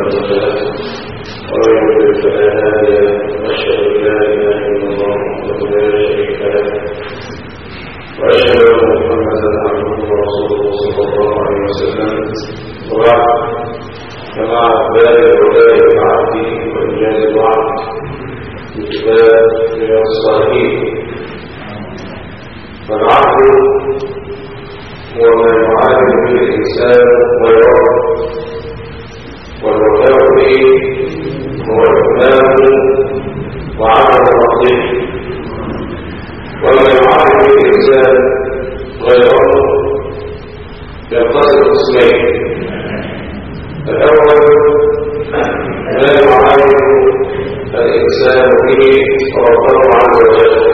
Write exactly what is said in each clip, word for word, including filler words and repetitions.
المرسلات ومن يضلل فلا هادي له واشهد ان لا اله الا الله وحده لا شريك له واشهد ان محمدا عبده ورسوله صلى الله عليه وسلم وبعد فمع اقبال الولاء وعهده وانجاز الوعد بكتاب رياض الصالحين. فالعهد هو ما يعامل به الانسان ويراه، والوفاء به هو الإتمام وعدم التقصير. وما يعامل به الانسان غيره ينقسم قسمين: الأول ما يعامل الإنسان به ربه عز وجل،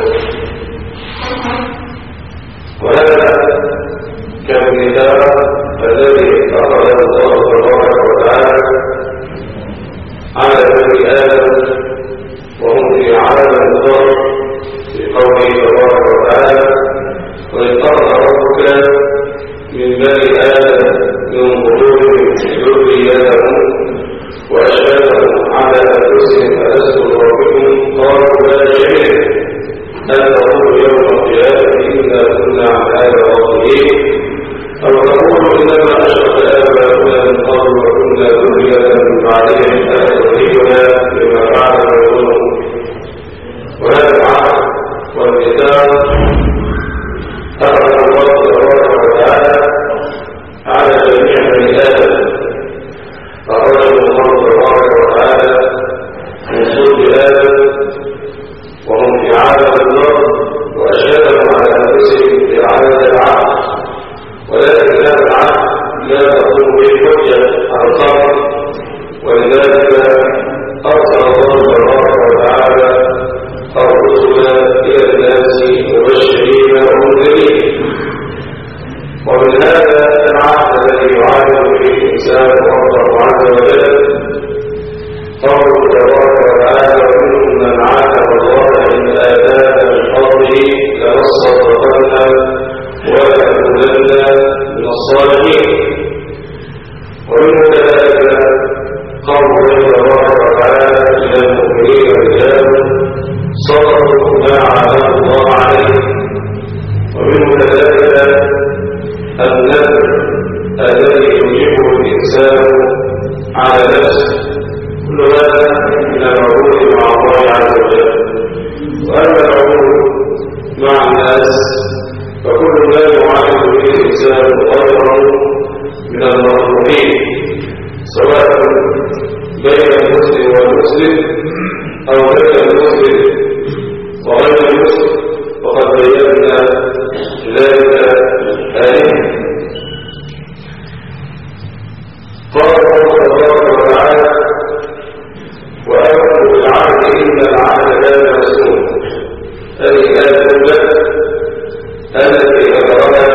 وهذا كالمثال الذي أخذه الله تبارك وتعالى على بني آدم وهم في عالم الضر في قوله تبارك وتعالى: وإذ أخذ ربك من بني آدم من ظهورهم ذريتهم وأشهدهم على أنفسهم ألست بربكم قالوا بلى شهدنا أن تقولوا يوم القيامة إنا كنا عن هذا غافلين أو تقولوا إنما أشرك آباؤنا من قبل وكنا ذرية من بعدهم أفتهلكنا بما فعل غيرهم. وهذا العهد والميثاق أخذ الله تبارك وتعالى على جميع بني آدم، أخرجه الله تبارك وتعالى من صلب آدم وهم في عالم النار وأشهدهم على أنفسهم في عالم العهد، ولكن هذا العهد لا تقوم به حجة على الخلق، ولذلك أرسل الله تبارك وتعالى الرسل إلى الناس مبشرين ومنذرين. ومن هذا العهد الذي يعامل به الإنسان ربه عز وجل قوله تبارك وتعالى: ومنهم من عاتب الله إن آتاك من فضله لنصدقن ولنكونن من الصالحين. ومنه كذلك قوله تبارك وتعالى: إن المؤمنين رجال صدقوا ما عاهدوا الله عليه. ومنه كذلك النذر الذي يجيبه الإنسان على نفسه، كل هذا من العهود مع الله عز وجل. وأما العهود مع الناس فكل ما يعامل به الإنسان غيره من المظلومين، سواء بين المسلم والمسلم أو بين المسلم وغير المسلم، وقد بينا ذلك آلهة. قال الله تبارك وتعالى: وأوفوا بالعهد إن العهد كان مسؤولا. هذه الآية الأولى التي ذكرها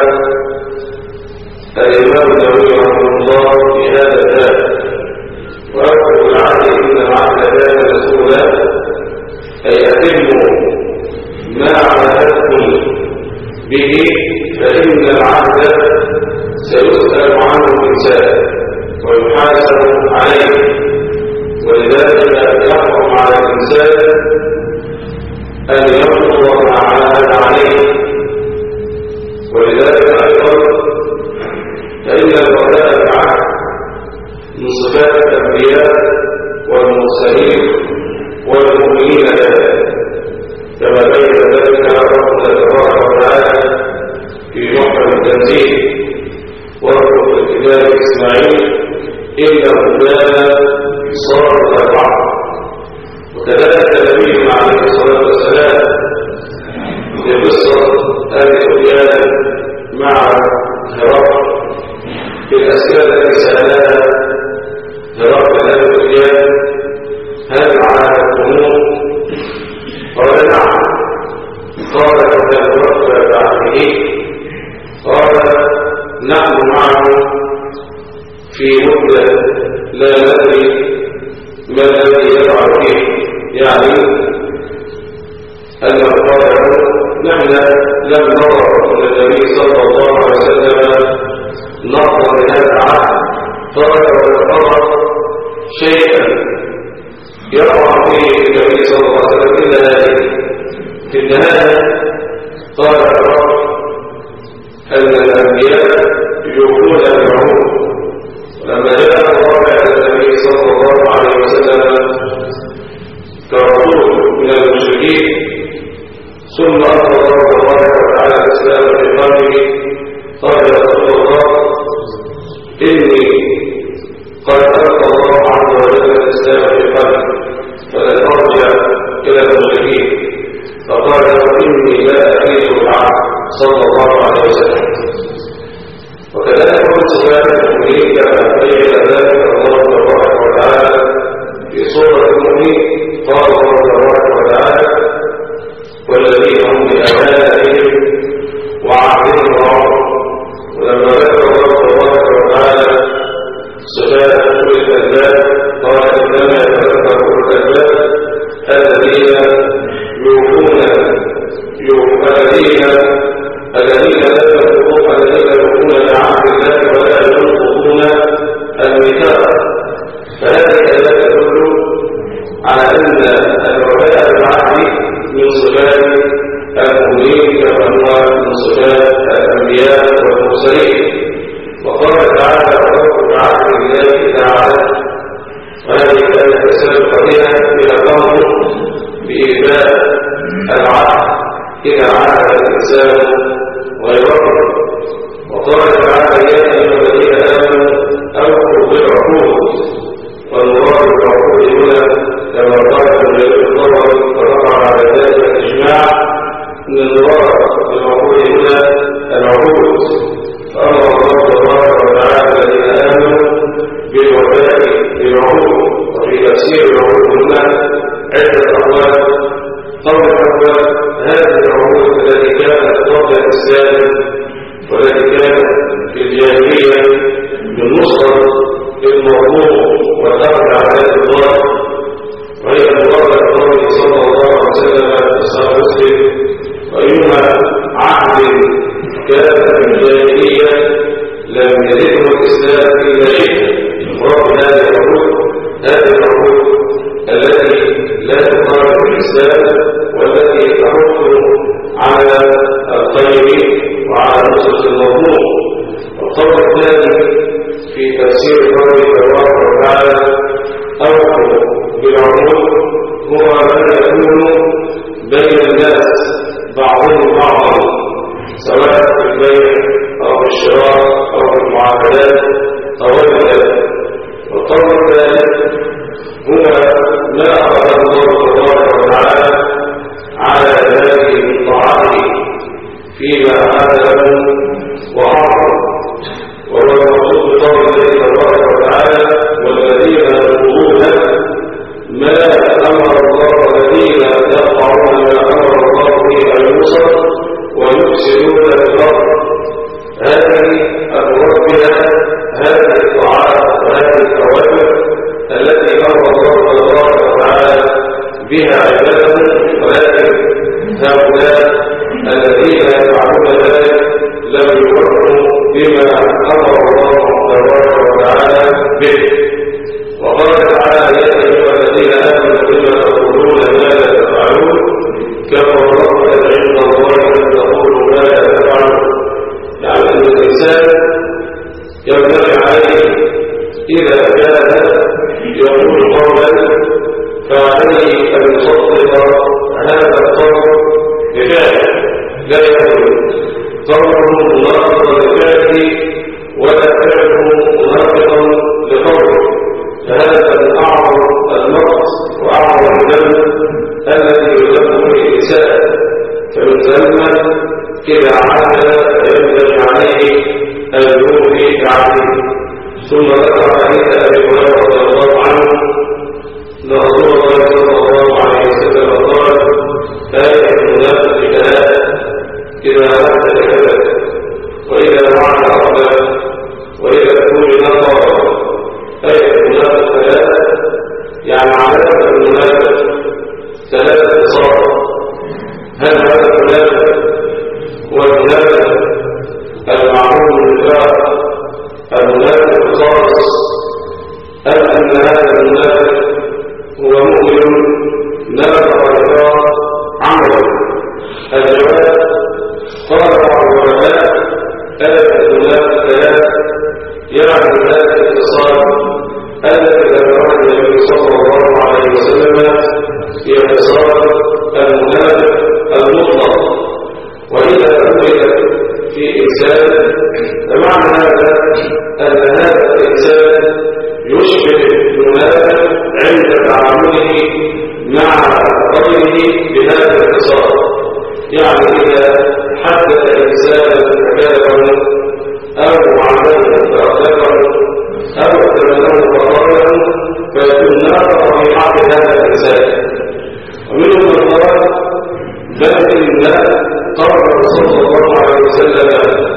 الإمام النووي رحمه الله في هذا الباب: وأوفوا بالعهد إن العهد كان مسؤولا، أي أتموا ما عاهدتم به، فإن العهد سيسأل عنه الإنسان ويحاسب عليه. ولذلك يحرم على الإنسان أن ينقض ما عاهد عليه. ولذلك أيضا فإن الوفاء بالعهد من صفات الأنبياء والمرسلين والمؤمنين كذلك، كما بين ذلك ربنا تبارك وتعالى في محكم التنزيل: واذكر في الكتاب إسماعيل إنه كان صادق الوعد. وكذلك نبينا عليه الصلاة والسلام في قصة أبي سفيان مع هرقل في الأسئلة التي سألها هرقل أبي سفيان: هل عاهدتموه؟ قال: نعم. قال: فكان هرقل بعهده؟ قال: نحن معه في مدة لا ندري ما الذي يفعل فيه، يعني أنه قال: نحن لم نرى النبي صلى الله عليه وسلم نقض من هذا العهد، ترك وتفرق شيء يقع فيه النبي صلى الله عليه وسلم إلا هذه. في النهاية قال الرب أن الأنبياء يوفون بالعهود، ولما جاء الله على النبي صلى الله عليه وسلم كرسول من المشركين ثم أخبر الله تعالى الإسلام في قلبه قال يا رسول الله إني قد ألقى الله عز وجل الإسلام في قلبي فلن أرجع إلى المشركين، فقال إني لا أكيد العهد صلى الله عليه وسلم. وكذلك كل صفات المؤمنين كما بين ذلك الله تبارك وتعالى في سورة المؤمنين. قال الله تبارك وتعالى والذين هم بأمانتهم وعهدهم راعون. ولما ذكر الله تبارك وتعالى صفات كل الألباب قال إنما يتذكر كل الألباب الذين يوفون الذين الذين لا يتقون الذين يوفون بعهد الله ولا ينقضون الميثاق. فهذه الآيات تدل على أن الوفاء بالعهد من صفات المؤمنين كما هو من صفات الأنبياء والمرسلين. وقال تعالى وأوفوا بعهد الله إذا عهدتم، وهذه الآية تسبب بها إلى الأمر بإيفاء العهد إذا عهد الإنسان ويوفر. وقال تعالى يا أيها الذين آمنوا أوفوا بالعقود، والمراد بالعقود هنا كما قال ابن الطبري ورفع على ذلك الإجماع أن المراد بالعقود هنا العقود. فأمر الله تبارك وتعالى الذين آمنوا بالوفاء بالعقود. وفي تفسير العقود هنا عدة أقوال. قول الأول هذه العقود التي كانت قبل الإسلام والتي كانت في الجاهلية بالنصرة للمظلوم والأخذ على الله، وهي المراد قوله صلى الله عليه وسلم في صحيح مسلم وأيما عهد كان في الجاهلية لم يزده الإسلام إلا شيئا. المراد هذه العقود هذه العقود التي لا تخالف الإسلام والتي تحث على الخير وعلى نصرة المظلوم. والقول الثاني في تفسير قوله تبارك وتعالى أوفوا بالعقود هو ما يكون بين الناس بعضهم بعضا سواء في البيع أو في الشراء أو في المعاملات أو غير. والقول الثالث هو ما أراد الله تبارك وتعالى على ذلك من طاعته فيما أعاد له وأعطى. وهو المقصود بقول الله تبارك وتعالى والذين يقولون ما أمر الله الذين يقطعون ما أمر الله به أن يوصل ويفسدون في الأرض. هذه المراد بها هذه الطاعات وهذه الأوامر التي أمر الله تبارك وتعالى بها عباده، ولكن هؤلاء الذين يفعلون ذلك لم يوفوا بما أمر الله تبارك وتعالى به. وقال تعالى يا أيها الذين آمنوا بما تقولون ما لا تفعلون كفر الله عند الله أن تقولوا ما لا تفعلون. يعني أن الإنسان ينبغي عليه إذا كان يقول قولا فعليه أن يصدق هذا القول بفعل لا يكون قوله مناقضا لفعله ولا فعله مناقضا لقوله. فهذا من أعظم النقص وأعظم الذنب الذي يذنب به الإنسان. فمن ثم إذا عمل فينبغي عليه أن يوفي بعهده. ثم ذكر حديث أبي هريرة رضي الله عنه أن رسول الله صلى الله عليه وسلم قال آية المنافق ثلاث إذا حدث كذب وإذا وعد أخلف وإذا كل نصر. آية المنافق ثلاث يعني علامة المنافق ثلاث خصال. هل هذا المنافق هو المنافق المعروف بالنفاق المنافق الخالص أم أن هذا المنافق هو مؤمن المنافق عند تعامله مع غيره بهذا الاتصال. يعني إذا حدث إنسانا فكذبه أو عمله فأخذه أو اعتمده فضله فيكون ناقض في حق هذا الإنسان. ومنهم من قال بل إن قال صلى الله عليه وسلم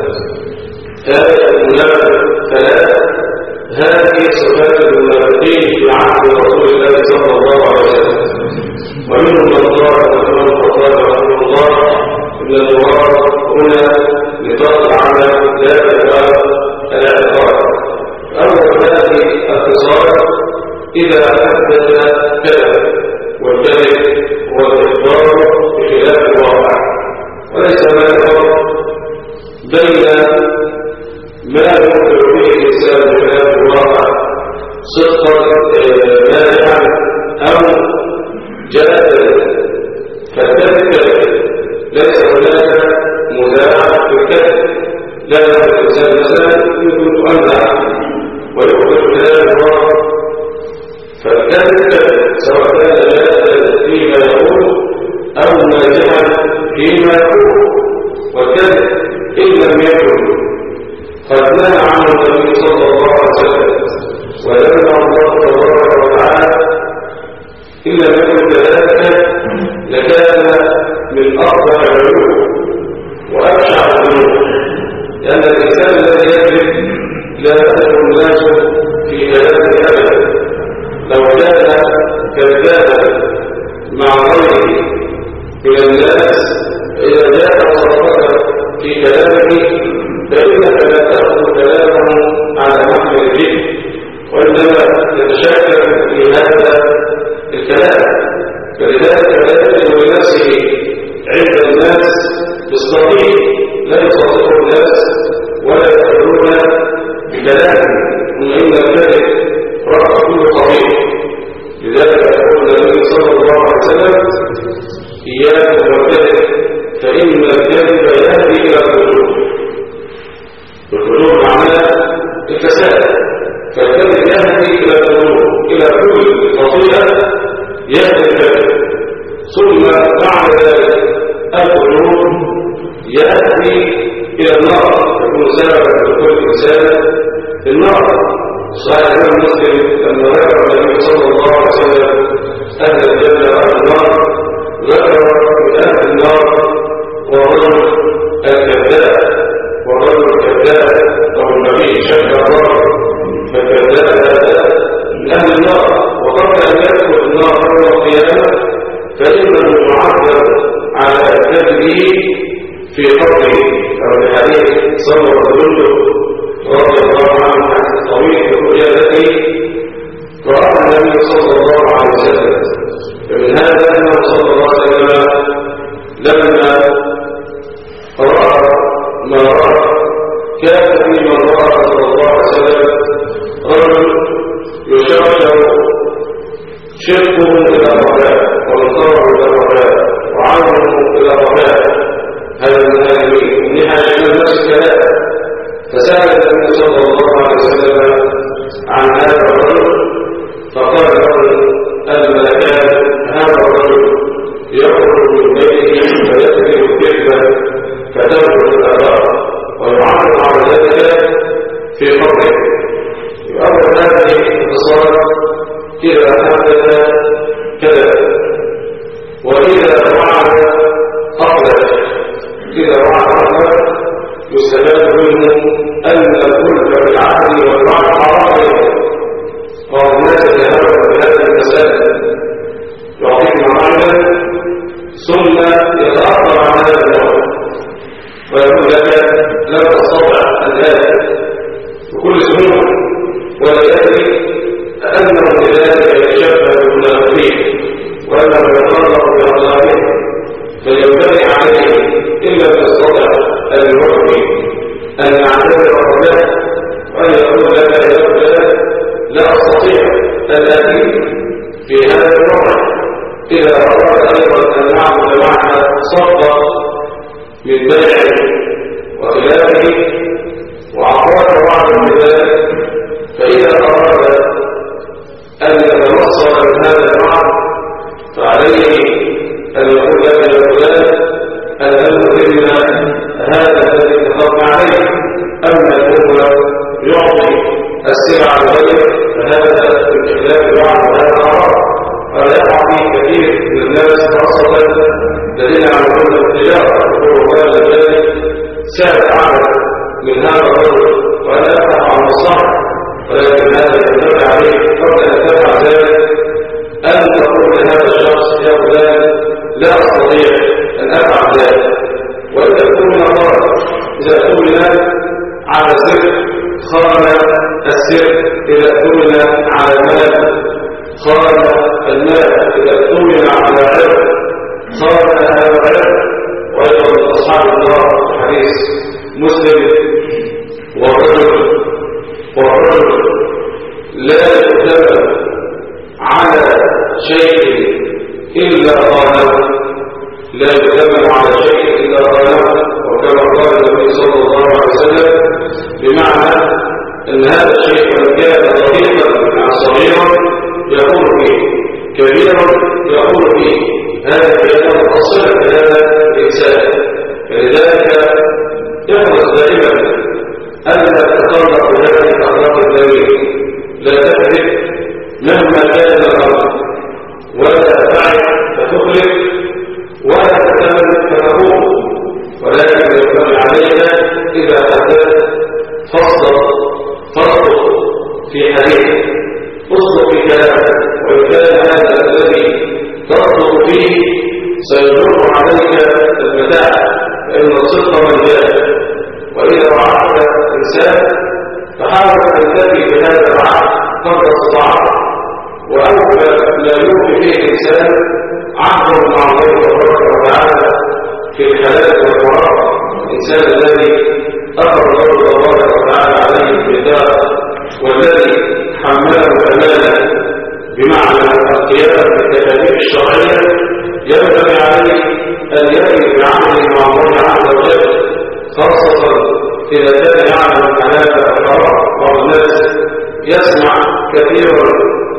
آية المنافق ثلاث، هذه صفات المنافقين في عهد رسول الله صلى الله عليه وسلم. ومنهم من قال ومن قال رحمه الله إن المراد هنا نطاق العمل لا يقال الاعتقاد. أول هذه الخصال إذا حدث كذب، والكذب هو الإخبار بخلاف الواقع، وليس هناك فرق بين ما يخبر به الإنسان بخلاف الواقع صدقا مانعا أو جادا. فالكذب ليس هناك مداعى في الكذب، لا يخبر الإنسان مثلا يمكن تؤمن ويخبر كلام الله، فالكذب سواء كان جادا فيما يقول أو مانعا فيما يقول. والكذب إن لم يكن قد نهى عنه النبي صلى الله عليه وسلم ولما الله تبارك وتعالى إن لم يكن كذلك لكان من أفضل العلوم وأبشع الذنوب، لأن الإنسان الذي يكذب لا يدخل الناس في كلامه أبدا. لو كان كذابا مع غيره من الناس إذا جاء وصدق في كلامه فإنك لا تأخذ كلامه على محمل الجد، وإنما تتشاكل في هذا الكلام. فلذلك لا يجد لنفسه عند الناس بالصديق، لا يصدق الناس ولا يقولون بكلامه، وإن الكذب رفع كل طبيب. لذلك يقول النبي صلى الله عليه وسلم إياكم والكذب فإن الكذب يهدي إلى الفجور. الفجور معناه الفساد، فالكذب يهدي إلى الفجور، إلى كل خطيئة يهدي الكذب. ثم بعد ذلك الفجور يهدي إلى النار، يكون سبب لكل إنسان في النار. صحيح المسلم لما ذكر النبي صلى الله عليه وسلم أهل الجنة وأهل النار ذكر من أهل النار والرجل الكذاب، والرجل الكذاب وهو النبي شك الله فالكذاب هذا من أهل النار، وقبل أن يدخل النار يوم القيامة فإنه يعذب على كذبه في قبره. أو الحديث صلى الرجل رضي الله عنه عن الطويل الرؤيا التي رآها النبي صلى الله عليه وسلم. فمن هذا أنه صلى الله عليه وسلم لما رأى ما رأى كان في من رأى صلى الله عليه وسلم رجل يشرشر شركه إلى الرجاء وانصاره إلى الرجاء وعمله إلى الرجاء. هذا من هذه النهاية من نفس الكلام. فسأل النبي صلى الله عليه وسلم عن هذا الرجل فقال له الملكان هذا الرجل يخرج من بيته فيكذب كذبا فتنفذ الآثار ويعرض على ذلك في قبره. يؤول هذه الاتصال إذا حدث كذب، وإذا وعد أقلق. إذا وعد أقلق يستفاد منه أن الكل في العهد والوعد حرام، والناس يتهاون بهذه المسائل يعطيك معاملا ثم يتأخر عن هذا النوع ويقول لك لا تستطيع الآن بكل سهولة، ولا يدري أنه لذلك يتشبه بالمنافقين وأنه يتطرق بأعضائهم فينبغي عليه إلا أن يستطيع أن يوحي أن يعتذر له وأن يقول لك يا رجل لا أستطيع أن آتي في هذا الوضع. إذا أردت أيضا أن نعمل معك صفقة من بيع وخلافه وأعطاك بعض من ذلك، فإذا أراد أن يتوصل من هذا الوعد فعليه أن يقول لك يا فلان الأمر إن هذا الذي اتفقنا عليه، أما الأمر يعطي السلع الغير فهذا من خلاف الوعد وهذا حرام. ولا يقع فيه كثير من الناس خاصة الذين يعملون التجارة يقولوا هذا الذي سعر أعلى من هذا الرجل ولا يفتح عن الصحر، ولكن هذا ينبغي عليه قبل أن تفعل ذلك أن تقول لهذا الشخص يا فلان لا أستطيع أن أفعل ذلك، وإذا تكون من الضرر إذا أتمنى على سر خان السر، إذا أتمنى على المال خان المال، إذا أتمنى على عرض خان هذا العرض. وأيضا من أصحاب الله حديث مسلم والرجل والرجل لا يؤتمن على شيء إلا غانم، لا يؤتمن على شيء إلا غانم، وكما قال النبي صلى الله عليه وسلم بمعنى أن هذا الشيء وإن كان رقيقا مع صغيرا يقول فيه كبيرا يقول فيه، هذا يكون مقصرا لهذا الإنسان. فلذلك يحرص دائما ألا تتطرق لهذه الأخلاق الذميمة، لا تكذب مهما كان الأمر، ولا تعد فتخلف، ولا تتمن فتقوم، ولكن ينبغي عليك إذا حدثت فاصدق فاصدق في حديثك، اصدق في كلامك، وإن كان هذا الذي تصدق فيه سيجر عليك المتاع فإن الصدق مجال. وإذا وعدت إنسان فحاول أن تنتهي بهذا الوعد قدر استطاعت، وأول لا يوفي فيه الإنسان عهده مع الله تبارك وتعالى في الحلال والحرام. الإنسان الذي أخذ الله تبارك وتعالى عليه الميثاق والذي حمله أمانة بمعنى القيام بالتكاليف الشرعية، ينبغي عليه أن يأتي بعمله مع الله عز وجل، خاصة إذا كان يعلم الحلال والحرام. بعض الناس يسمع كثيرا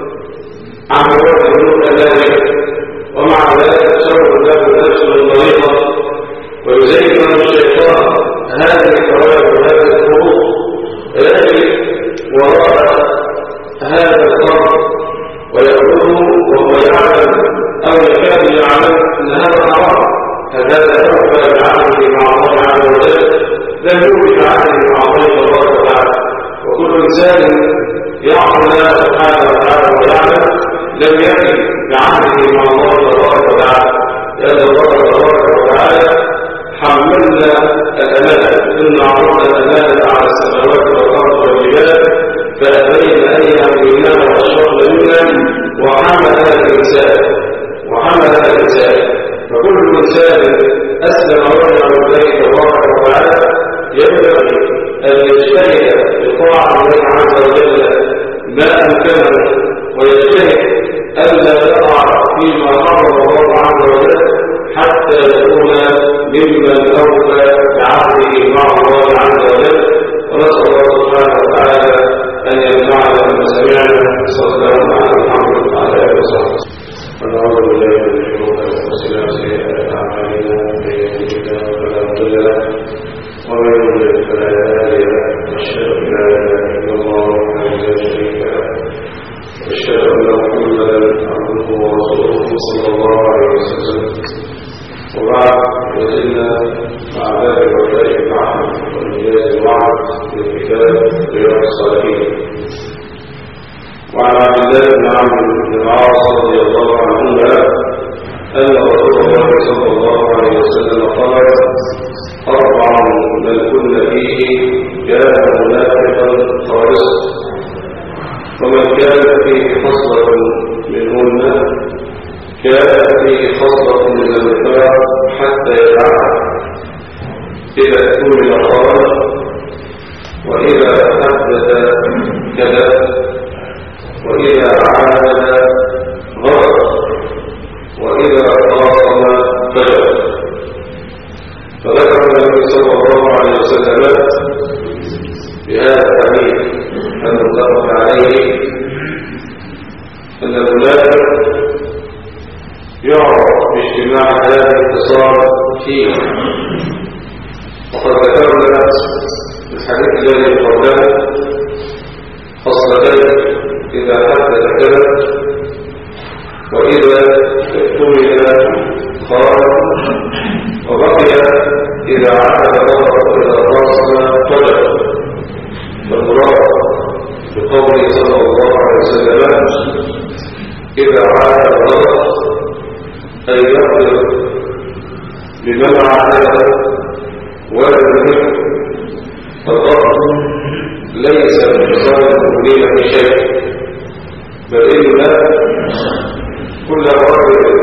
عن مواد الذنوب الناوية، ومع ذلك يتصور له نفسه الطريقة ويزين له الشيطان هذه الفوائد وهذه الفروض، فيجري وراء هذا الأمر ويقوله وهو يعلم أو يكاد يعلم أن هذا حرام. هذا يقبل بعمله مع الله عز وجل، لم يوجد بعمله مع الله تبارك وتعالى. وكل إنسان يعلم الله سبحانه وتعالى ويعلم لم يكن بعمله مع الله تبارك وتعالى، لأن الله تبارك وتعالى حملنا الأمانة، إن عرضنا الأمانة على السماوات والأرض والجبال فأبين أن يحملنها وأشرقن منها وحملها الإنسان وحملها الإنسان. فكل إنسان أسلم وجهه لله تبارك وتعالى ينبغي أن يجتهد بطاعة الله عز وجل ما أمكنه، ويجتهد ألا يقع فيما حرم الله عز وجل حتى يكون ممن أوفى بعهده مع الله عز وجل. ونسأل الله سبحانه وتعالى أن ينفعنا بما سمعنا. صلى الله على محمد وعلى آله وصحبه. ونعوذ بالله من شرور أنفسنا وسيئات أعمالنا، من يهده الله فلا مضل له ومن يضلل فلا هادي له، وأشهد أن لا إله إلا الله وحده لا شريك له، وأشهد أن محمدا عبده ورسوله صلى الله عليه وسلم. وبعد، وزلنا مع باب الوفاء بالعهد وإنجاز الوعد في كتاب رياض الصالحين. وعن عبد الله بن عمرو بن العاص رضي الله عنهما أن رسول الله صلى الله عليه وسلم قال: أربع من كن فيه كان منافقا خالصا، ومن كان فيه خصلة منهن كان فيه خصلة من النفاق حتى يدعها، إذا اؤتمن قال، وإذا حدث كذب، وإذا عاهد غرق، وإذا خاصم فجر. فذكر النبي صلى الله عليه وسلم بهذا الحديث المتفق عليه أن المنافق يعرف باجتماع هذا الاتصال فيه. وقد ذكرنا في الحديث الذي قبله خصلتين: إذا حدث كذب، وإذا اؤتمن خان، وبقي إذا عهد ظهر وإذا خاصم طلب. فالمراد بقوله صلى الله عليه وسلم إذا عهد ظهر أي يقدر بمن عهد ولم يكن. فالظهر ليس من خصال المؤمنين في شيء، بل إن كل رجل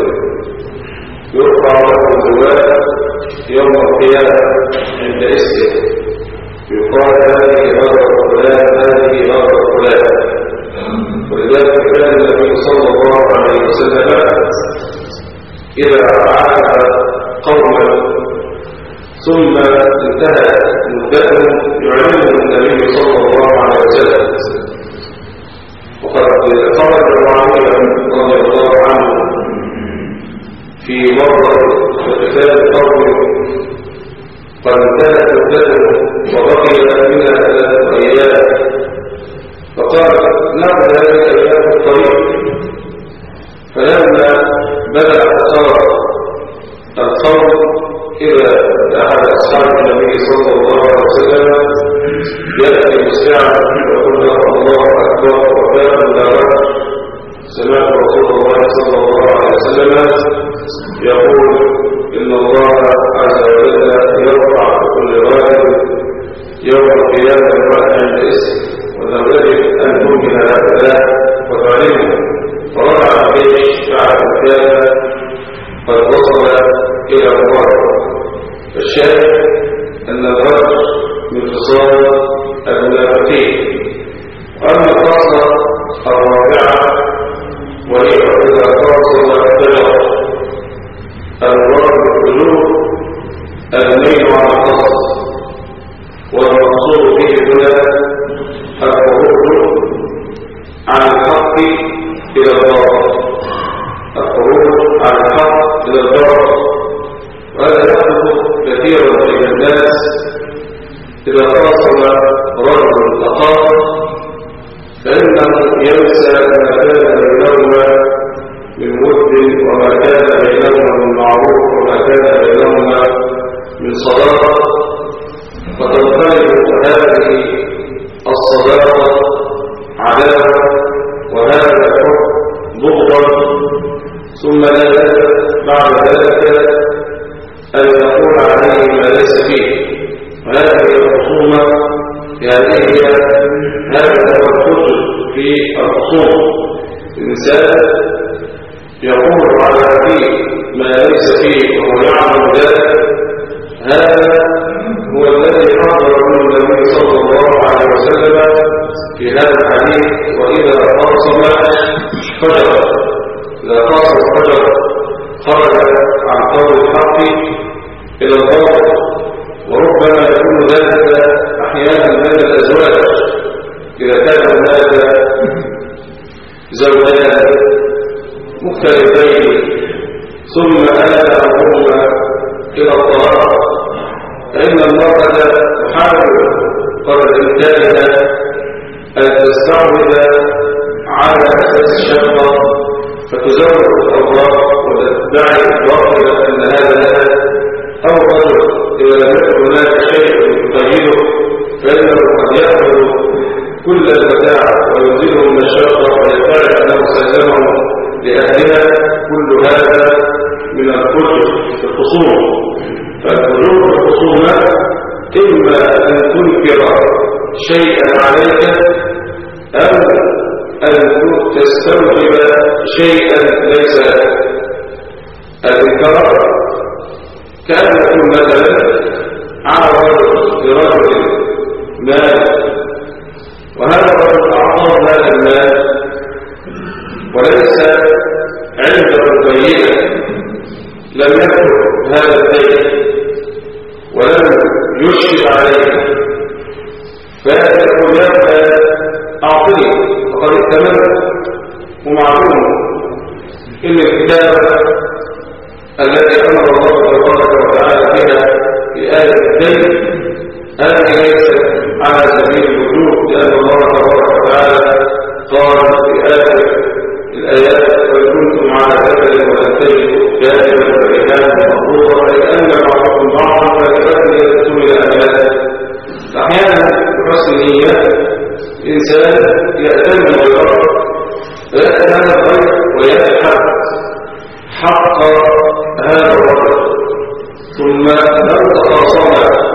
يرفع له الجواب يوم القيامة عند اسمه، يقال هذه غرة فلان، هذه غرة فلان. ولذلك كان النبي صلى الله عليه وسلم إذا عاد قوما ثم انتهى مدتهم يعلمهم النبي صلى الله عليه وسلم. وقد خرج معاوية رضي الله عنه في مرة قتال قوم قد انتهت مدتهم وبقي منها ثلاثة أيام، فقال نعم هذه أيام الطريق. فلما بدأ صار القوم إذا أحد أصحاب النبي صلى الله عليه وسلم يأتي مسرعا ويقول له الله أكبر وكان لا رجل. سمعت رسول الله صلى الله عليه وسلم يقول إن الله عز وجل يرفع كل راجل يوم القيامة امرأة عند اسم، ولم يجد أن تمكن هذا وتعلمه. فرجع الجيش بعد كان قد وصل إلى الله. فالشاهد أن الرجل من خصال المنافقين. وأما الخاصة الرابعة وهي إذا خاصة التجارة، المراد بالقلوب الميل على الخاص، والمقصود به هنا الخروج عن الحق إلى الباطل، الخروج عن الحق إلى الباطل. وهذا يحدث كثيرا بين الناس إذا خاصم رجل أخاه، فإنه ينسى ما كان بينهما من ود، وما كان بينهما من معروف، وما كان بينهما من صداقة، فتنقلب هذه الصداقة عداوة، وهذا الحب بغضا، ثم لا يزال بعد ذلك أن يقول عليه ما ليس فيه. وهذه الخصومة يعني هي هذا هو الخصوم في الخصوم. الإنسان يقول على فيه ما ليس فيه وهو يعلم ذلك. هذا هو الذي حضر منه النبي صلى الله عليه وسلم في هذا الحديث: وإذا خاصم فجر. إذا خاصم فجر خرج عن قول الحق إلى الباطل. وربما يكون ذلك أحيانا بين الأزواج، إذا كان هذا زوجان مختلفين ثم آل أمرهما إلى الطلاق، فإن المرأة تحاول قدر إمكانها أن تستعمل على أساس الشقة فتزوج الأوراق وتدعي الباطل أن هذا لها، أو رجل إذا لم يكن هناك شيء يقيده فإنه قد يأخذ كل المتاع ويزيده من الشقة ويدعي أنه سلمه لأهلها. كل هذا من الفجر في الخصوم. فالفجور في الخصومة إما أن تنكر شيئا عليك، أو أن تستوجب شيئا ليس لك. الإنكار كان يكون مثلا على رجل لرجل مال، وهذا الرجل أعطاه هذا المال وليس عنده بينة، لم يكن هذا الدين ولم يشهد عليه، فيقول يا أعطني فقد ائتمنت، هم ومعلوم إن الكتاب الذي أمر الله تبارك وتعالى بها في آية الدين هذه ليست على سبيل الوجوب، لأن الله تبارك وتعالى قال في آية الآيات وإن كنتم على سفر ولن تجدوا كاتبا فرهانا مقبوضا فإن بعضكم بعضا فلبث يدتم إلى أملاك. أحيانا بحسن نية الإنسان يأتم غيره ويأتي هذا الغير ويأتي حق هذا الرجل، ثم لو تخاصم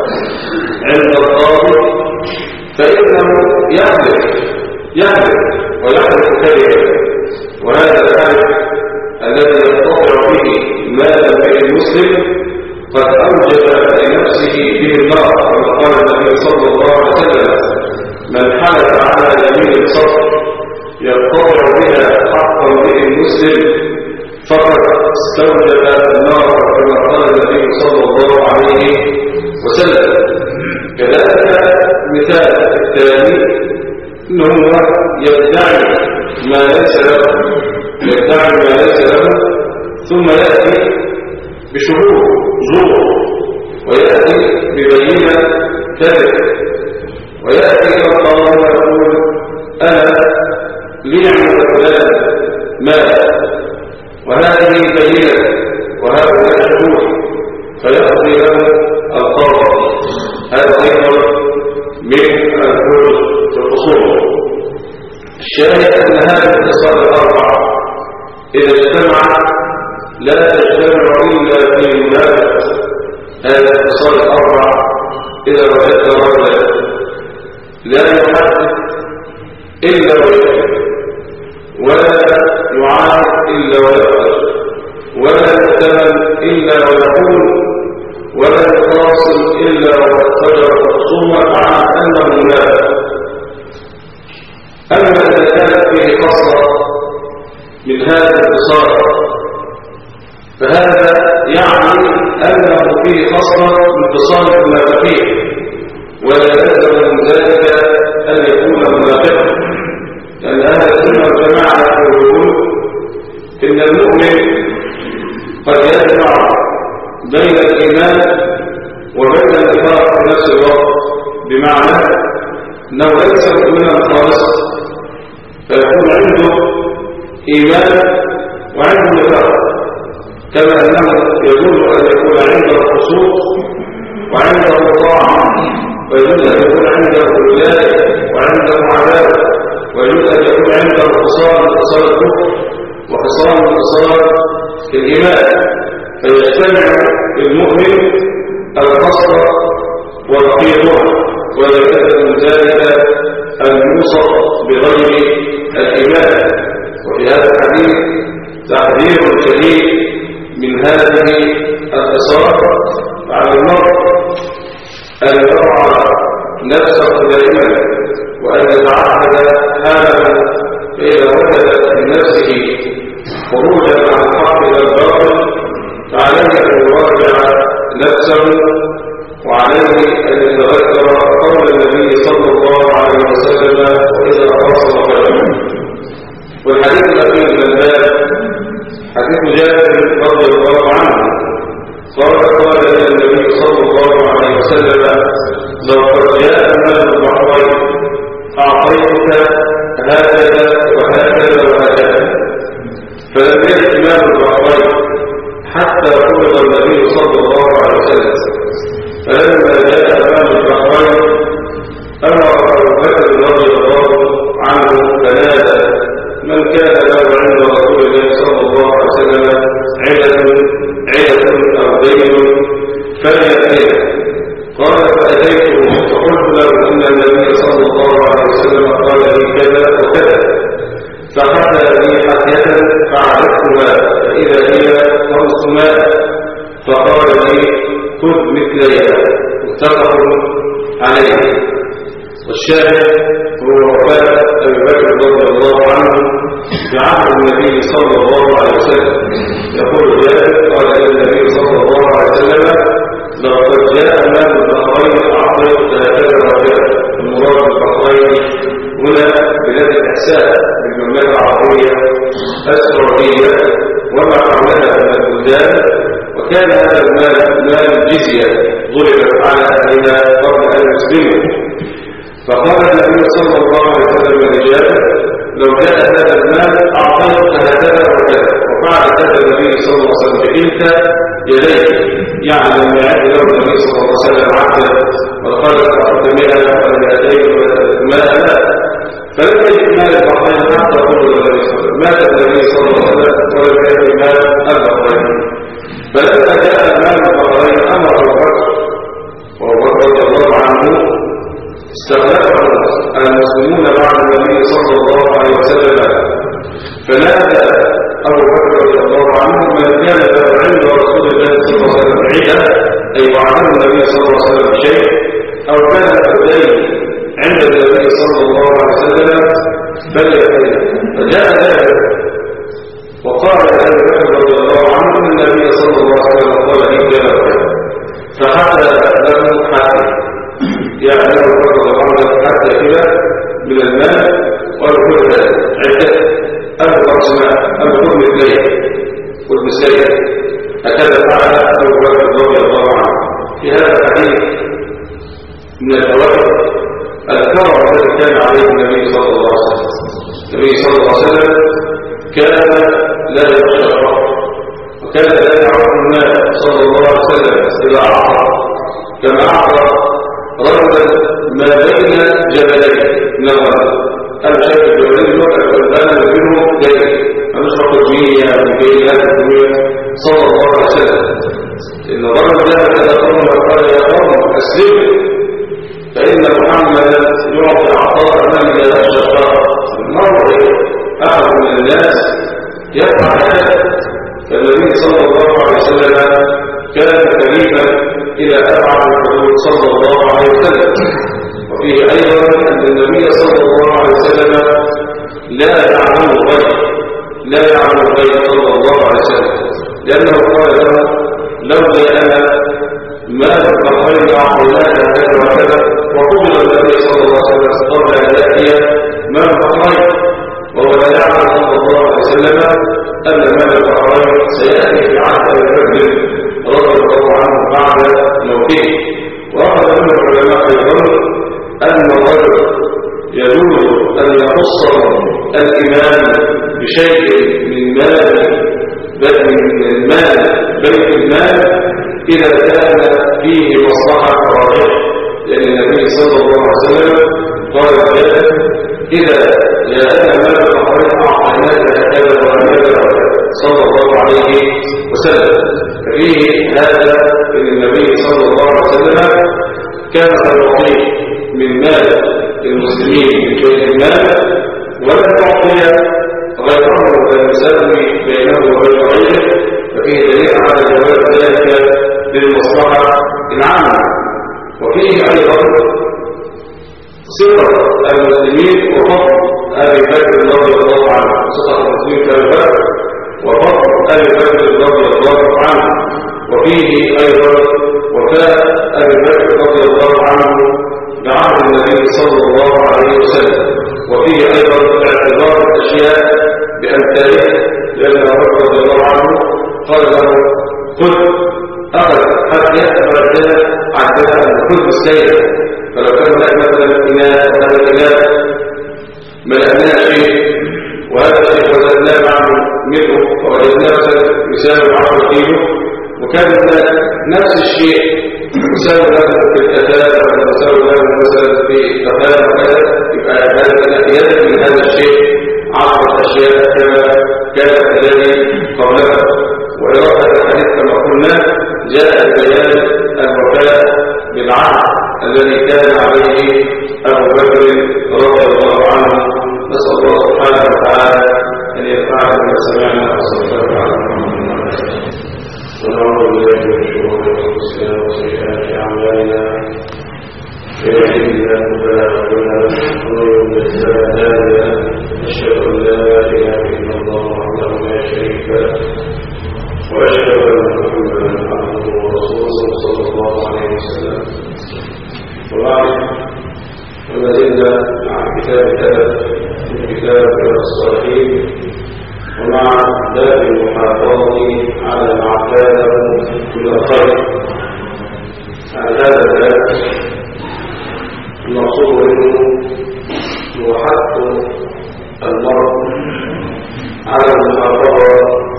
عند القاضي فإنه يحلف يحلف ويحلف كذبا، وهذا الحلف الذي يقطع به مال المسلم قد أوجب لنفسه به النار، كما قال النبي صلى الله عليه وسلم: من حلف على يمين الصدق يقطع بها حق امرئ مسلم فقد استوجب النار، كما قال النبي صلى الله عليه وسلم. كذلك مثال الثاني انه يدعي ما ليس له يدعي ما ليس له ثم ياتي بشهود زور وياتي ببينه كذب وياتي الى الله ويقول: انا لي عند فلان مال وهذه بينه وهؤلاء شهود، فيقضي له القاضي. هذا ايضا من الحجج في الخصوم. الشاهد ان هذه الاتصال الاربعه اذا اجتمعت لا تجتمع الا في منافق. هذه الاتصال الاربعه اذا وجدت رجلا لا يحدث الا ويكذب ولا يعاهد الا ويقتل ولا يؤتمن الا ويقول ولا يتواصل الا ويتفجر الخصومه مع انه منافق. اما اذا كانت فيه خصله من هذا الاتصال فهذا يعني انه فيه خصله من اتصال المنافقين، ولا يلزم من ذلك ان يكون منافقا، لان اهل السنه والجماعه يقولون ان المؤمن قد يجمع بين الايمان وبين النفاق في نفس الوقت، بمعنى انه ليس مؤمنا خالصا فيكون عنده ايمان وعنده نفاق، كما انه يجوز ان يكون عنده خصوص وعنده طاعه، ويجوز ان يكون عنده ولايه وعنده عداوه، ويجوز ان يكون عنده خصال اتصال الكفر وخصال اتصال الايمان، فيجتمع المؤمن الخصله والقيمه، ويلتزم من ذلك ان يوصف بغير الايمان. وفي هذا الحديث تحذير شديد من هذه الخصال، على المرء ان يضع نفسه دائما وان يتعهد حاله، فاذا وجد من نفسه خروجا عن الحق الى الباطل فعليه ان يراجع نفسه، وعليه ان يتذكر قول النبي صلى الله عليه وسلم: واذا خاصم فجر. والحديث الاخير من الباب حديث جابر رضي الله عنه قال: قال الى النبي صلى الله عليه وسلم: لو قد جاء مال البحرين اعطيتك هكذا وهكذا وهكذا، فلم يجد مال البحرين حتى فرض النبي صلى الله عليه وسلم. فلما جاء مال البحرين امر ابو بكر رضي الله عنه فنادى: من كان له عند رسول الله صلى الله عليه وسلم عدة عدة او دين فليأتيه. قال: فأتيته فقلت له ان النبي صلى الله عليه وسلم قال لي كذا وكذا، فحكى لي حكية فعرفتها فإذا هي خمس ماء، فقال لي: خذ مثليها. متفق عليه. والشاهد هو وفاة أبي بكر رضي الله عنه في عهد النبي صلى الله عليه وسلم. يقول جابر: قال إلى النبي صلى الله عليه وسلم: لقد جاء مال البحرين أعطيت هكذا وهكذا. المراد بالبحرين هنا بلاد الإحسان بالمملكة العربية السعودية وما حولها من البلدان، وكان هذا المال مال الجزية ضربت على أهلها قبل أن يسلموا. فقال النبي صلى الله عليه وسلم للرجال: لو جاء هذا المال أعطيتك هكذا وكذا. وفعل هذا النبي صلى الله عليه وسلم بكلتا يديه، يعني لما يأتي له النبي صلى الله عليه وسلم عبدا وقال أعطيت مئة ولا مئتين ولا لا، فلم يجد مال البحرين حتى قول النبي صلى الله عليه وسلم. مات النبي صلى الله عليه وسلم ولم يجد مال البحرين. فلما جاء مال البحرين أمر أبو بكر وأبو بكر رضي الله عنه استغلقه المسلمون بعد النبي صلى الله عليه وسلم، فنادى أبو بكر رضي الله عنه: من كان له عند رسول الله صلى الله عليه وسلم عيدا، أي وعده النبي صلى الله عليه وسلم شيء، أو كان له دين عند النبي صلى الله عليه وسلم فليأتيه. فجاء ذلك وقال أبو بكر رضي الله عنه: النبي صلى الله عليه وسلم قال لي كذا، فحتى له حتى يعني أبو بكر رضي الله عنه حتى كذا من المال، وقال كل ذلك عدة أبو رأسنا أبو كل مثليه كل مثليه هكذا فعل أبو بكر رضي الله عنه. في هذا الحديث من الفوائد الكرم الذي كان عليه النبي صلى الله عليه وسلم. النبي صلى الله عليه وسلم كان لا يخشى الشر، وكان لا يعرف الناس صلى الله عليه وسلم إذا أعطى، كما أعطى رجلا ما بين جبلين من الغنم. أنا شايف الجبلين دول أنا منهم جيد، أنا مش فقط مية من جيد صلى الله عليه وسلم. إن الرجل ذهب إلى قوم وقال: يا قوم أسلموا، فإن محمدا يعطي عطاء من لا يخشى الشر. المرء أحد من الناس يفعل هذا. فالنبي صلى الله عليه وسلم كان كريما إلى أبعد الحدود صلى الله عليه وسلم. وفيه أيضا أن النبي صلى الله عليه وسلم لا يعلم الغيب، لا يعلم الغيب صلى الله عليه وسلم، لأنه قال له: لولا أنا ما البحرين أعطيناك هكذا وكذا. وقبل النبي صلى الله عليه وسلم قبل أن يأتي ما البحرين، وهو لا يعلم صلى الله عليه وسلم أن ما البحرين سيأتي في عهد الرجل رضي الله عنه بعد موته. وأخذ من العلماء أيضا أن الرجل يجوز أن يخص الإمام بشيء من مال من المال بيت المال إذا كان فيه مصلحة راجحة، لأن النبي صلى الله عليه وسلم قال: إذا جاءنا مال البحرين أعطيناك هكذا وهكذا صلى الله عليه وسلم. ففيه هذا من النبي صلى الله عليه وسلم كان سيعطيه من مال المسلمين من شيء المال، ولا تعطي غيره فيسمي بينه وبين غيره. ففيه دليل على جواز ذلك للمصلحة العامة. وفيه أيضا صفة المسلمين وفضل أبي بكر رضي الله عنه، صفة المسلمين كأبي بكر وفضل أبي بكر رضي الله عنه. وفيه أيضا وفاء أبي بكر رضي الله عنه بعهد النبي صلى الله عليه وسلم. وفيه أيضا اعتبار الأشياء بأمثالها، لأن أبي بكر رضي الله عنه قال له: خذ، أخذ حتى يأتي عدها أن خذ السيد. فلو كان لك مثلا إناء وهذا الإناء ملأناه شيء وهذا الشيء وزدناه معه منه ووجدناه يساوي عشرة كيلو، وكان نفس الشيء يساوي له في الأثاث ولا يساوي له مثلا في الأثاث وكذا، يبقى هذا يجب من هذا الشيء عشرة أشياء كما كان الذي قبلها. وإضافة الحديث كما قلنا جاء بيان الوفاء بالعهد الذي كان عليه أبو بكر رضي الله عنه. نسأل الله سبحانه وتعالى أن ينفعنا بما سمعنا وصلى الله على محمد ونعوذ بالله من شرور أنفسنا وسيئات أعمالنا. يهده الله فلا مضل له ومن يضلل فلا هادي له. أشهد أن لا إله إلا الله وحده لا شريك له، وأشهد أن محمدا عبده ورسوله صلى الله عليه وسلم. وبعد، فما زلنا مع كتاب الأدب من كتاب الصالحين ومع باب المحافظة على ما اعتاده من الخير. على هذا الباب المقصود منه هو حث المرء على المحافظة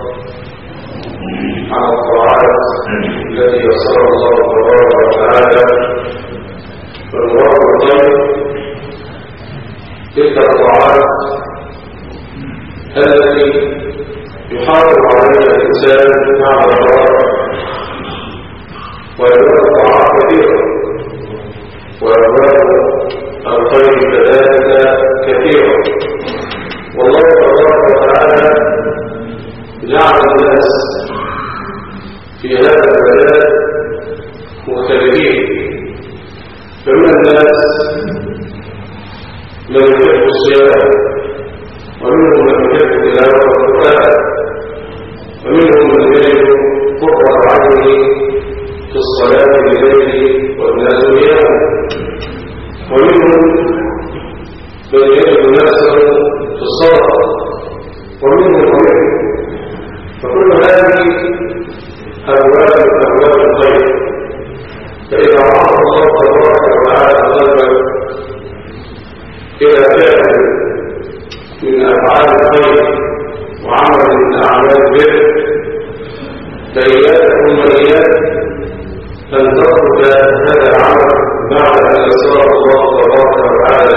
على الطاعات التي يسرها الله تبارك وتعالى، فالمرء الطيب تلك الطاعات التي يحافظ عليها الإنسان مع الضرر، ويكون الطاعات كثيرة وأبواب الخير كذلك كثيرة. والله تبارك وتعالى جعل الناس في هذا المجال مختلفين، فمن الناس من يحب الصيام، ومنهم من يحب تلاوة القرآن، ومنهم من يجد قرة عينه في الصلاة بالليل والناس نيام، ومنهم من يجد نفسه في الصلاة، ومنهم ومنهم. فكل هذه أبواب أبواب الخير. فإذا عرض الله تبارك وتعالى قلبك إلى فعل من أفعال الخير وعمل من أعمال البر، فإياك وإياك أن تترك هذا العمل بعد أن يسر الله تبارك وتعالى.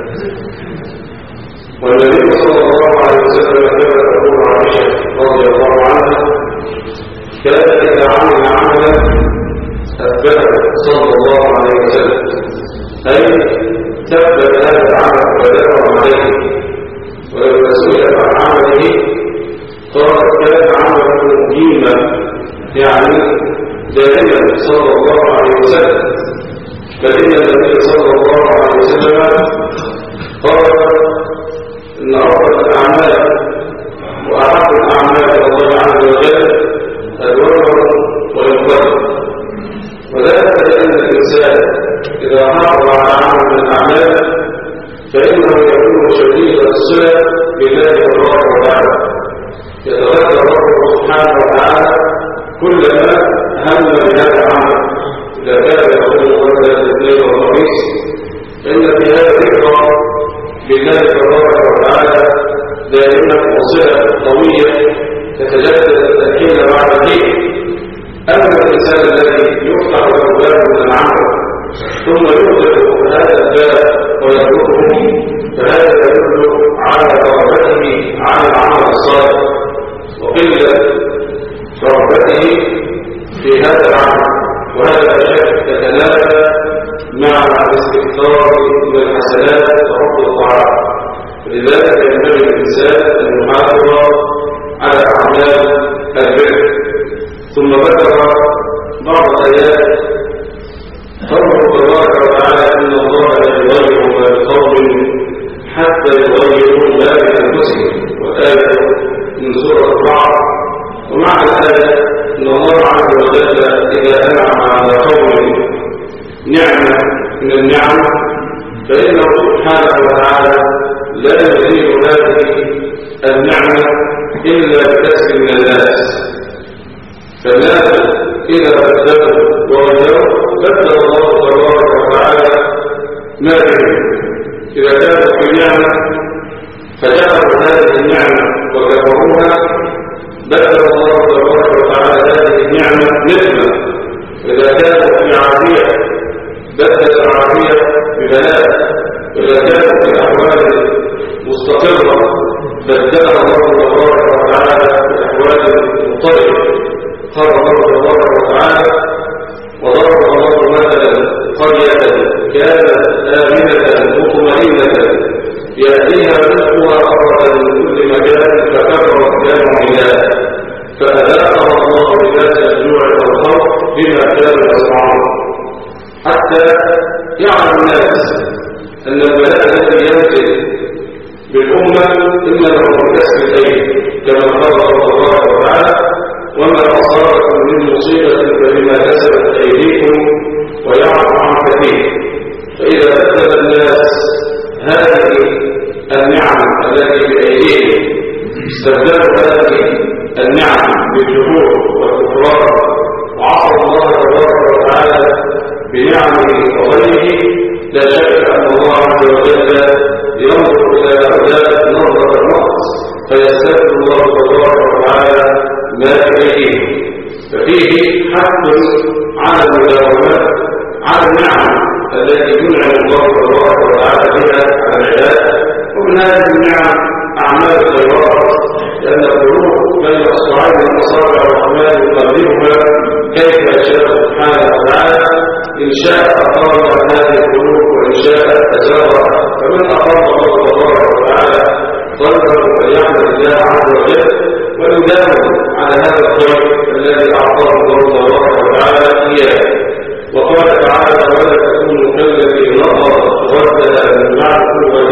والنبي صلى الله عليه وسلم كما تقول عائشة رضي الله عنها كان إذا عمل عملا أثبته صلى الله عليه وسلم، أي ثبت هذا العمل ودافع عليه، ولما سئل عن عمله قال كان عمله دينا، يعني دائما صلى الله عليه وسلم. فإن النبي صلى الله عليه وسلم قال إن أفضل الأعمال وأحب الأعمال إلى الله عز وجل الورع والقدر، وذلك لأن الإنسان إذا حافظ على عمل من الأعمال فإنه يكون شديد الصلة بالله تبارك وتعالى، يتذكر ربه سبحانه وتعالى كلما هم بهذا العمل. إذا كان يقول غدا الاثنين والخميس فإن في هذا ذكرى بالله تبارك وتعالى دائما وصلة قوية تتجدد التأكيد بعد الدين. أما الإنسان الذي يفتح له باب من العمل ثم يغلق هذا الباب ويتركه، فهذا يدل على رغبته على العمل الصالح وقلة رغبته في هذا العمل، وهذا الشيء يتنافى مع الاستكثار من الحسنات وحب الطاعات. لذلك ينبغي الإنسان أن يحافظ على أعمال البر. ثم ذكر بعض الآيات قوله تبارك وتعالى إن الله لا يغير ما بقوم حتى يغيروا ما بأنفسهم، والآية من سورة الرعد. ومعنى الآية إن الله عز وجل إذا أنعم على قوم نعمة من النعم فإنه سبحانه وتعالى لا يزيد هذه النعمة إلا بكسب من الناس. فالناس إذا بدلوا وغيروا بدل الله تبارك وتعالى ما بهم. إذا كانوا في نعمة فجعلوا هذه النعمة وكفروها بدل الله تبارك وتعالى هذه النعمة نعمة. إذا كانوا في عافية بدل العافية ببلاء. وإذا كانوا في أحوال مستقرة بدلها الله تبارك وتعالى بأحوال مضطربة. قال الله تبارك وتعالى وضرب الله مثلا قرية كانت آمنة مطمئنة يأتيها رزقها رغدا من كل مكان فكفرت بأنعم الله فأذاقها الله لباس الجوع والخوف هذه النعم بالجهود والكفران وعصى الله تبارك وتعالى بنعمه وغيره، لا شك أن الله عز وجل ينظر إلى هؤلاء نظرة النقص فيستبدل الله تبارك وتعالى ما إليه. ففيه حث على المداومات على النعم التي ينعم الله تبارك وتعالى بها على العباد، ومن هذه النعم أعمال الخيرات، لأن القلوب بين أصبعين من أصابع الرحمن يقلبها كيف يشاء سبحانه وتعالى، إن شاء أقام هذه القلوب وإن شاء أزارها. فمن أقام الله تبارك وتعالى قلبه فليحمد الله عز وجل ويداوم على هذا الخير الذي أعطاه الله تبارك وتعالى إياه. وقال تعالى: ولا تكونوا كالذي نظر وردها من بعد قوة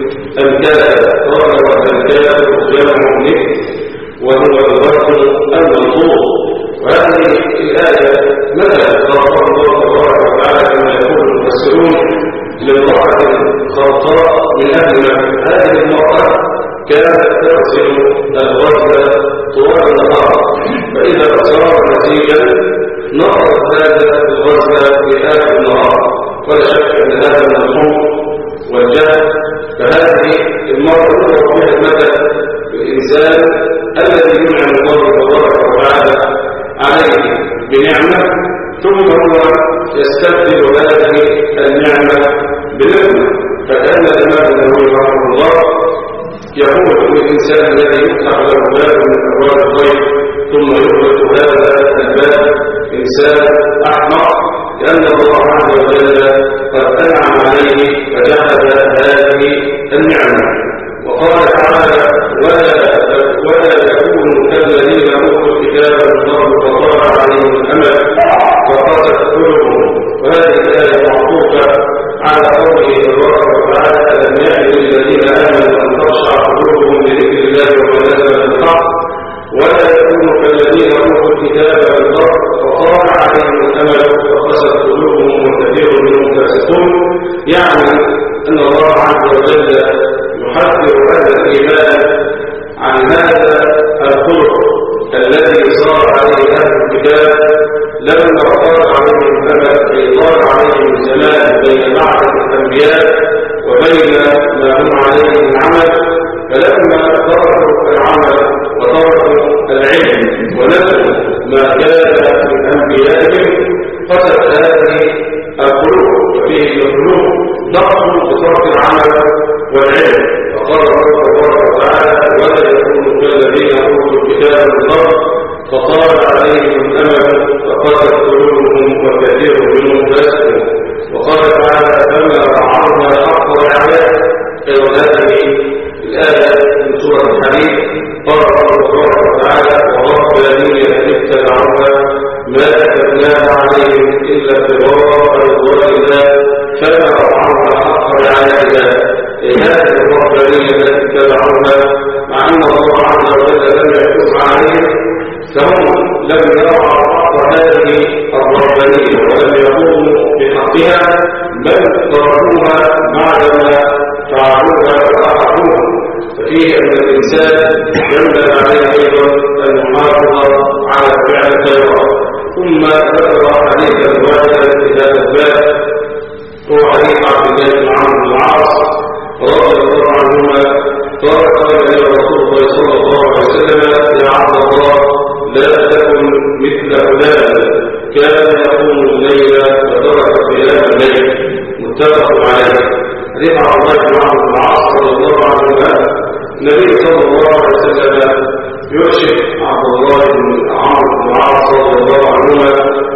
أمثالها قال وأمثاله جمع مثل وهو الوزن المنصوص. وهذه الآية مثل ضربها الله تبارك وتعالى كما يقول المفسرون لامرأة خرطاء من أهل مكة. هذه المرأة كانت تغسل الغسل طوال النهار، فإذا صار نسيجا نقضت هذا الغسل في آخر النهار، ولا شك أن هذا المنصوص والجهل. فهذه المرأة تضرب بها المثل بالإنسان الذي ينعم الله تبارك وتعالى عليه بنعمة ثم هو يستبدل هذه النعمة بنعمة. فكان الإمام النووي رحمه الله يقول للإنسان الذي يفتح له باب من أبواب الخير ثم يغلق هذا الباب إنسان أحمق، لأن الله عز وجل قد أنعم عليه فجحد هذه النعمة. وقال تعالى: ولا ولا يكونوا كالذين أوتوا الكتاب من قبل فطال عليهم الأمد فقست قلوبهم. وهذه الآية معطوفة على قوله تبارك وتعالى: ألم يأن للذين آمنوا أن تخشع قلوبهم لذكر الله وما نزل من الحق ولا يكونوا كالذين أوتوا الكتاب من قبل فطال عليهم الأمد فقست قلوبهم وكثير منهم فاسقون. يعني أن الله عز وجل يحذر هذا الإيمان عن هذا الخلق الذي صار عليه أهل الكتاب لما طال عليهم الأمد، أي طال عليهم الزمان بين بعثة الأنبياء وبين ما هم عليه من عمل، فلما تركوا العمل وتركوا العلم ونسوا ما كان من أنبيائهم فسد هذه القلوب. وفيه القلوب ضغط بترك العمل والعلم. فقال الله تبارك وتعالى: ولا يكونوا كالذين اوتوا الكتاب من قبل فطال عليهم الامد فقست قلوبهم وكثير منهم فاسقون. وقال تعالى: فما رعوها حق رعايته. وهذه الايه من سوره الحديد قال الله تبارك وتعالى: وربانيه اتبعوها ما كتبناها عليهم الا ابتغاء رضوان الله فما رعوها حق رعايتها. هذه الربانيه التي اتبعوها مع ان الله عز وجل لم يحكم عليهم، فهم لم يرعوا حق هذه الربانيه ولم يقوموا بحقها، بل تركوها بعدما فعلوها وأعطوها. ففيه أن الإنسان ينبغي عليه أيضا المحافظة على فعل الخيرات. ثم ذكر حديثا واحدا في هذا الباب هو حديث عبد الله بن عمرو بن العاص رضي الله عنهما قال: قال لي رسول الله صلى الله عليه وسلم: يا عبد الله لا تكن مثل فلان كان يقوم الليل وترك قيام الليل. متفق عليه. حديث عبد الله بن عمرو بن العاص رضي الله عنهما النبي صلى الله عليه وسلم يرشد عبد الله بن عمرو بن العاص رضي الله عنهما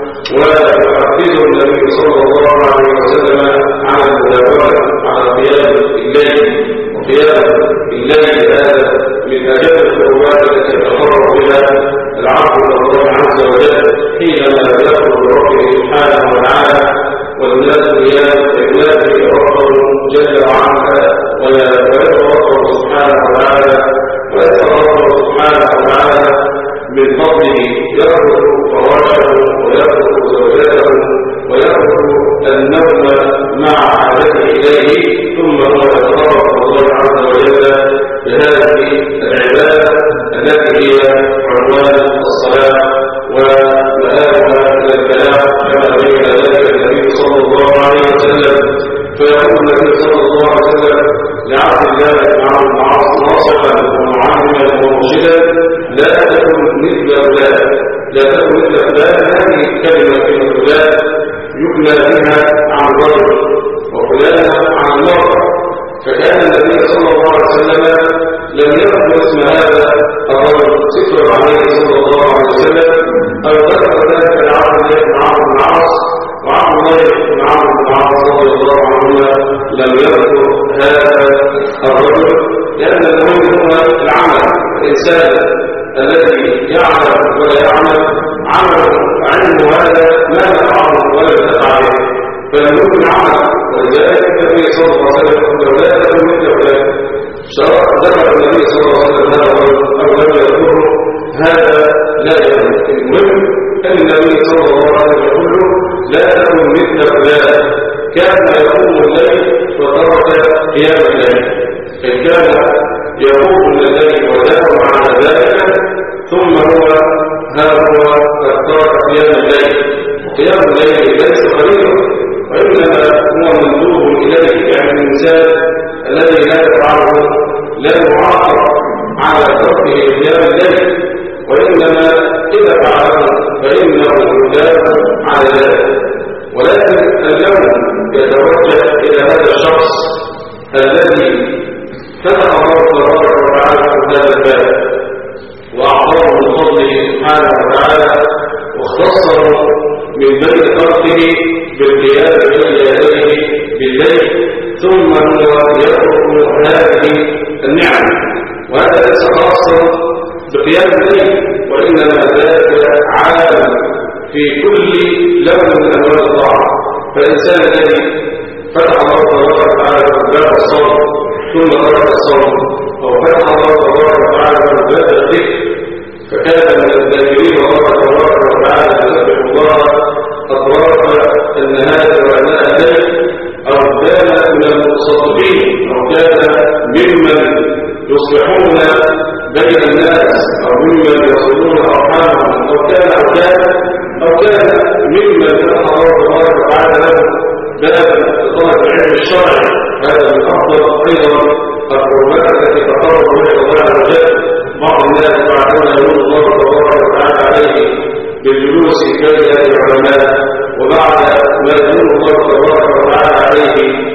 ويحفز النبي صلى الله عليه وسلم على المداومة على قيام الليل. وقيام الليل هذا من أجل القربات التي يتقرب بها العبد إلى الله عز وجل حينما يذكر بربه سبحانه وتعالى والناس ينادي ربه جل وعلا ويدعو ربه سبحانه وتعالى ويسأل ربه سبحانه وتعالى من فضله يخلق فراشه ويخلق زوجته ويخلق النوم مع عادته إليه، ثم هو يتقرب الله عز وجل بهذه العبادة التي التي هي عنوان الصلاة ومآلها إلى الكلام كما بين ذلك النبي صلى الله عليه وسلم. فيقول النبي صلى الله عليه وسلم لعبد الله بن عمرو بن العاص ناصحا ومعلما ومرشدا لا تكن مثل فلان، لا تكن مثل فلان. هذه الكلمة كلمة فلان يبنى بها عن الرجل وفلان عن المرأة. فكان النبي صلى الله عليه وسلم لم يذكر اسم هذا الرجل ستر عليه صلى الله عليه وسلم، أو ذكر ذلك لعبد الله بن عمرو بن العاص، وعبد الله بن عمرو بن العاص رضي الله عنهما لم يذكر هذا الرجل، لأن المهم هو العمل. الإنسان الذي يعمل ولا يعمل عمل علمه هذا ما نفعه ولا يتبع به، فالمهم العمل. ولذلك النبي صلى الله عليه وسلم قال لا تكن مثل فلان. شرع ذكر النبي صلى الله عليه وسلم هذا الرجل أو لم يذكره، هذا لا يهم. المهم أن النبي صلى الله عليه وسلم يقول لا تكن مثل فلان كان يقوم الليل وترك قيام الليل. إن كان يقوم الليل وداوم على ذلك ثم هو ها هو قد ترك قيام الليل. وقيام الليل ليس قليلا، وإنما هو مندوب إليه. يعني الإنسان الذي لا يفعله لا يعاقب على تركه قيام الليل، وإنما إذا فعله فإنه يداوم على ذلك. ولكن اللوم يتوجه إلى هذا الشخص الذي فتح الله تبارك وتعالى هذا الباب وأعطاه من فضله سبحانه وتعالى، واختصه من بين خلقه بالقيام بين يديه بالليل، ثم هو يترك هذه النعم. وهذا ليس خاصا بقيام الليل، وإنما ذلك عام في كل لون من أنواع الطاعة. فالإنسان الذي فتح الله تبارك وتعالى باب الصوم ثم ترك الصوم، أو فتح الله تبارك وتعالى باب الذكر فكان من الذاكرين الله تبارك وتعالى يسبح الله أطراف النهار وأناء الليل، أو كان من المتصدقين، أو كان ممن يصلحون بين الناس، أو ممن يصلون أرحامهم، أو كان أو كان أو كان ممن فتح الله تبارك وتعالى له باب طلب العلم الشرعي. هذا من أفضل أيضا القربات التي تقرب بها الله عز وجل. بعض الناس بعدما يقول الله تبارك وتعالى عليه بالجلوس بين العلماء، وبعد ما يقول الله تبارك وتعالى عليه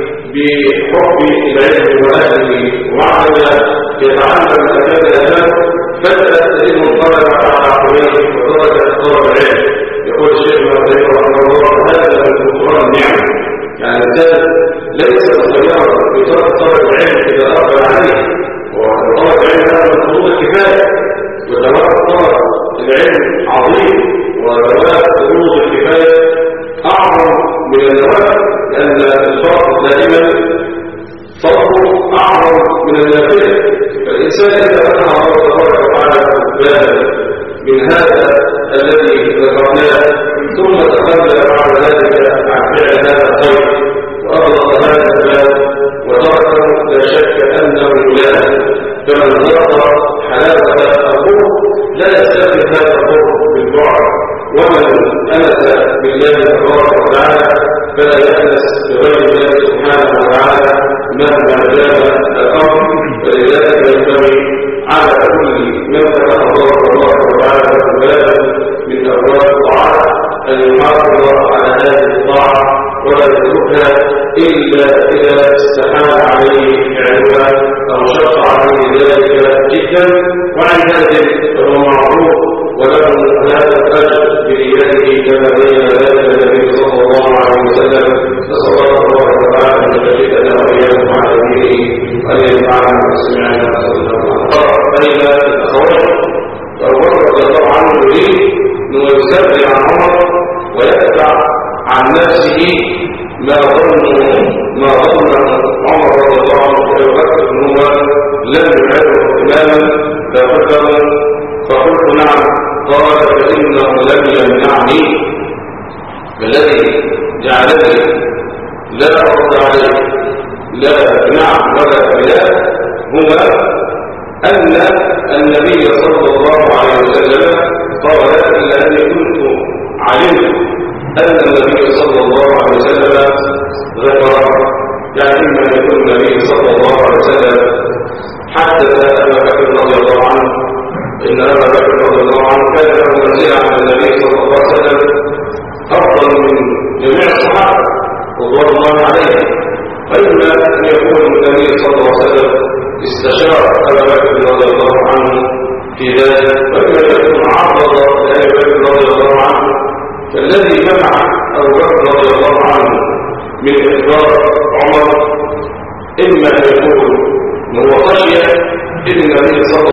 بحب العلم وأهله، وبعد ما يتعلم الأداب الأداب فجأة تجد الطلب على عقليه وترك طلب العلم. يقول الشيخ ابن رحمه الله هذا من القرآن النعم. يعني الإنسان ليس مخيرا في ترك طلب العلم إذا أقبل عليه، وطلب العلم هذا من فروض الكفاية، وترك طلب العلم عظيم، وترك فروض الكفاية أعظم من النوافل، لأن الفرض دائما فرضه أعظم من النافلة. فالإنسان إذا فتح الله تبارك وتعالى بابا من هذا الذي ذكرناه ثم تخلى بعد ذلك عن فعل هذا الخير وأغلق هذا الباب وتركه، لا شك أنه لا. فمن ذاق حلاوة القرب لا يستخدم هذا القرب بالبعد، ومن أنس بالله تبارك وتعالى فلا يأنس بغير الله سبحانه وتعالى مهما جاء الأمر. فلذلك ينبغي على كل من فتح الله تبارك وتعالى بابا من أبواب الطاعات أن يحافظ على هذه الطاعة ولا يتركها إلا إذا استحال عليه فعلها أو شق عليه ذلك جدا، وعن ذلك فهو معروف وله هذا الأجر بنيته كما بين ذلك النبي صلى الله عليه وسلم. نسأل الله تبارك وتعالى أن يجدنا وإياكم على دينه وأن ينفعنا بسمعنا وسلم. بين الأخوات فأبو رضي الله عنه يريد أنه يسرع عن عمر ويدفع عن نفسه ما ظن ما ظن عمر رضي الله عنه ويبكر أنه لم يعرف إماما ففكروا. فقلت نعم. قال فإنه لم يمنعني، فالذي جعلني لا أرد عليه لا نعم ولا لا هو أن النبي صلى الله عليه وسلم قال إلا أن كنت علمت أن النبي صلى الله عليه وسلم ذكر، يعني إما أن يكون النبي صلى الله عليه وسلم حدث أبا بكر رضي الله عنه، إن أبا بكر رضي الله عنه كان له منزلة عن النبي صلى الله عليه وسلم أفضل من جميع الصحابة رضوان الله عليهم، وإما أن يكون النبي صلى الله عليه وسلم استشار أبا بكر رضي الله عنه في ذلك، وإما أن يكون عرض لأبي بكر رضي الله عنه، فالذي منع أبو بكر رضي الله عنه من إخبار عمر إما أن يكون هو خشية إن النبي صلى